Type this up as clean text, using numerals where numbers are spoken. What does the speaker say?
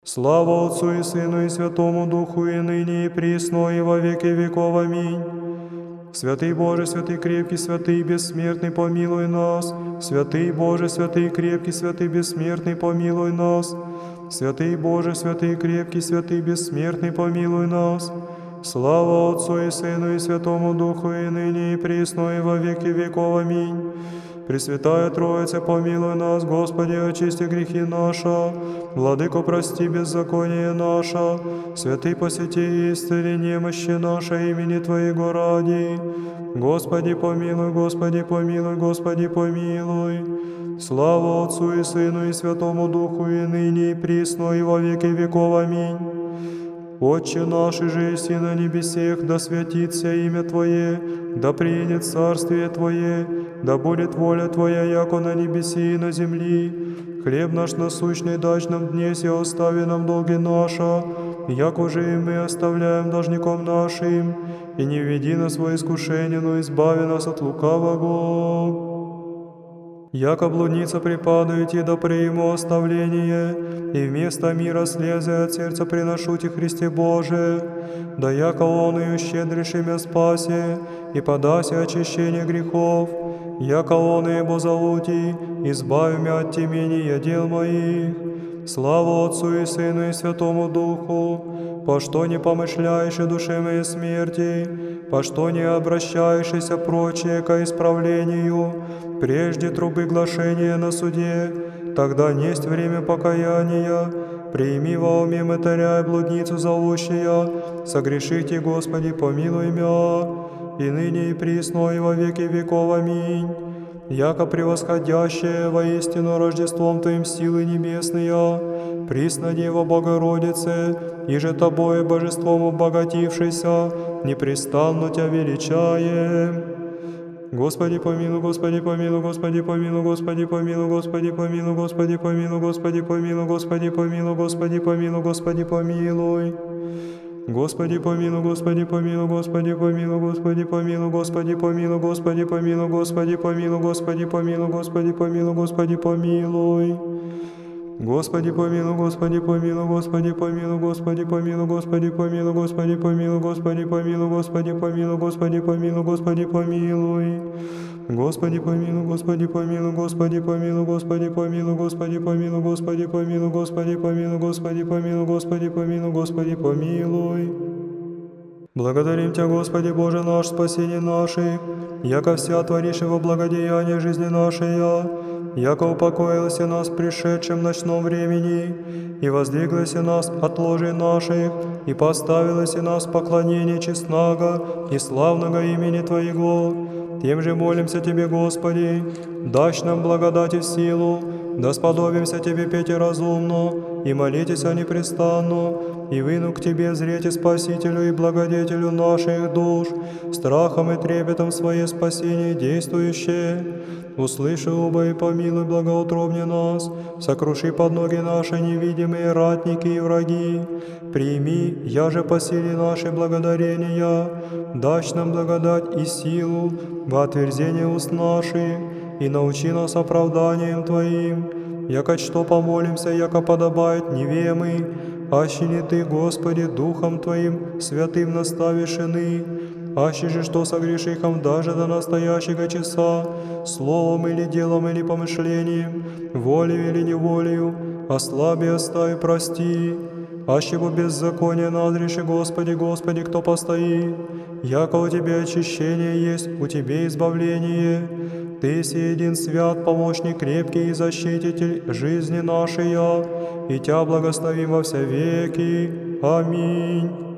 Слава Отцу и Сыну и Святому Духу, и ныне, и присно, и во веки веков. Аминь. Святый Боже, святый крепкий, святый бессмертный, помилуй нас. Святый Боже, святый крепкий, святый бессмертный, помилуй нас. Святый Боже, святый крепкий, святый бессмертный, помилуй нас. Слава Отцу и Сыну и Святому Духу, и ныне, и присно, и во веки веков. Аминь. Пресвятая Троица, помилуй нас, Господи, очисти грехи наши, Владыко, прости беззаконие наше, святый посети и исцели немощи наши имени Твоего ради. Господи, помилуй, Господи, помилуй, Господи, помилуй. Слава Отцу и Сыну и Святому Духу, и ныне, и присно, и во веки веков. Аминь. Отче наш, же еси на небесех, да святится имя Твое, да приедет царствие Твое, да будет воля Твоя, яко на небеси и на земли. Хлеб наш насущный дашь нам днесь, и остави нам долги наши, яко же и мы оставляем должником нашим, и не введи нас во искушение, но избави нас от лукавого. Яко блудница припадает, да приму оставление, и вместо мира слезы от сердца приношу Ти, Христе Боже, да яко Он ее щедрейшими спаси, и подаси очищение грехов, яко Он и бозовути, избави меня от темения дел моих. Слава Отцу и Сыну и Святому Духу, по что не помышляешь и душе моей смерти, по что не обращаешься прочее ко исправлению, прежде трубы глашения на суде, тогда несть время покаяния. Прими во уме мытаря и блудницу зовущая, согрешите, Господи, помилуй мя, и ныне и присно, и во веки веков. Аминь. Яко превосходящее воистину Рождеством Твоим силы небесные, присно Дева Богородице, и же Тобою Божеством обогатившийся, непрестанно Тя величаем. Господи помилуй, Господи помилуй, Господи помилуй, Господи помилуй, Господи помилуй, Господи помилуй, Господи помилуй, Господи помилуй, Господи помилуй, Господи помилуй. Господи помилуй, Господи помилуй, Господи помилуй, Господи помилуй, Господи помилуй, Господи помилуй, Господи помилуй, Господи помилуй, Господи помилуй, Господи помилуй. Господи помилуй, Господи помилуй, Господи помилуй, Господи помилуй, Господи помилуй, Господи помилуй, Господи помилуй, Господи помилуй, Господи помилуй, Господи помилуй. Господи помилуй, Господи помилуй, Господи помилуй, Господи помилуй, Господи помилуй, Господи помилуй, Господи помилуй, Господи помилуй, Господи помилуй, Господи помилуй. Благодарим Тя, Господи Боже наш, спасение наших, яко вся творишь во благодеяние жизни нашей, яко упокоился нас в пришедшем ночном времени, и воздвиглася нас от ложей наших, и поставилася нас в поклонение честного и славного имени Твоего. Тем же молимся Тебе, Господи, дашь нам благодать и силу, да сподобимся Тебе петь и разумно, и молитеся непрестанно, и выну к Тебе зрете Спасителю и Благодетелю наших душ, страхом и трепетом свое спасение действующее. Услыши, оба, и помилуй благоутробне нас, сокруши под ноги наши невидимые ратники и враги. Прими, яже по силе нашей благодарения, дашь нам благодать и силу во отверзение уст наших, и научи нас оправданием Твоим, яко что помолимся, яко подобает невемы, аще не Ты, Господи, Духом Твоим святым наставишь ины, аще же что согрешихом даже до настоящего часа, словом или делом или помышлением, волею или неволею, ослаби, остави, прости. Аще бы беззаконие назреши, Господи, Господи, кто постоит, яко у Тебя очищение есть, у Тебе избавление. Ты си един свят, помощник крепкий и защититель жизни нашей, и Тя благословим во все веки. Аминь.